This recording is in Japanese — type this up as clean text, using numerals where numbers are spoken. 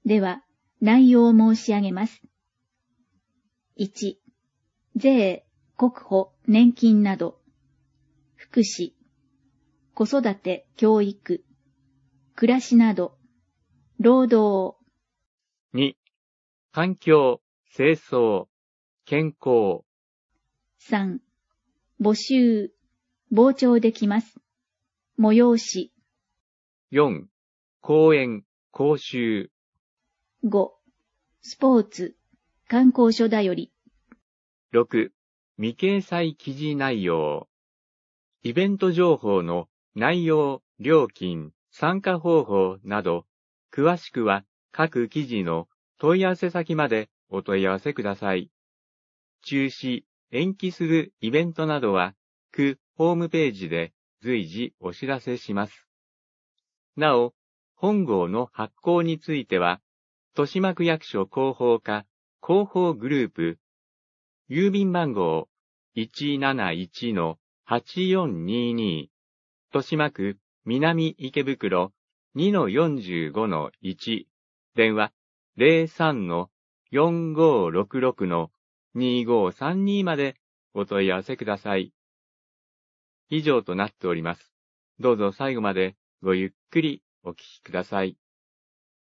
では、内容を申し上げます。1、税、国保、年金など、福祉、子育て、教育、暮らしなど、労働。 2、環境、清掃、健康。 3、募集、傍聴できます。催し。 4、講演、講習。 5、スポーツ、観光所だより。 6、未掲載記事内容。イベント情報の内容、料金、参加方法など、詳しくは各記事の問い合わせ先までお問い合わせください。中止、延期するイベントなどは、区ホームページで随時お知らせします。なお、本号の発行については、豊島区役所広報課広報グループ、郵便番号 171-8422、豊島区南池袋 2-45-1、電話 03-4566-2532 までお問い合わせください。以上となっております。どうぞ最後までごゆっくりお聞きください。